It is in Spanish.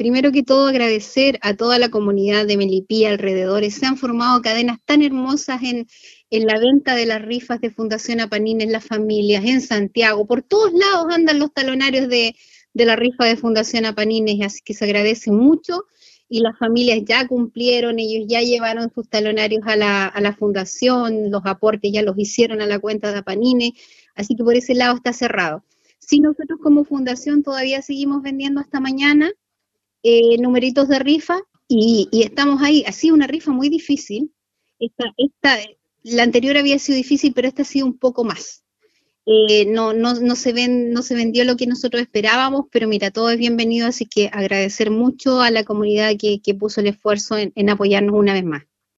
primero que todo agradecer a toda la comunidad de Melipilla alrededores. Se han formado cadenas tan hermosas en la venta de las rifas de Fundación Apanines, en las familias, en Santiago. Por todos lados andan los talonarios de la rifa de Fundación Apanines, así que se agradece mucho. Y las familias ya cumplieron, ellos ya llevaron sus talonarios a la fundación, los aportes ya los hicieron a la cuenta de Apanines, así que por ese lado está cerrado. Si nosotros como fundación todavía seguimos vendiendo hasta mañana numeritos de rifa y estamos ahí. Ha sido una rifa muy difícil. Esta, la anterior había sido difícil, pero esta ha sido un poco más. No se vendió lo que nosotros esperábamos, pero mira, todo es bienvenido, así que agradecer mucho a la comunidad que puso el esfuerzo en apoyarnos una vez más.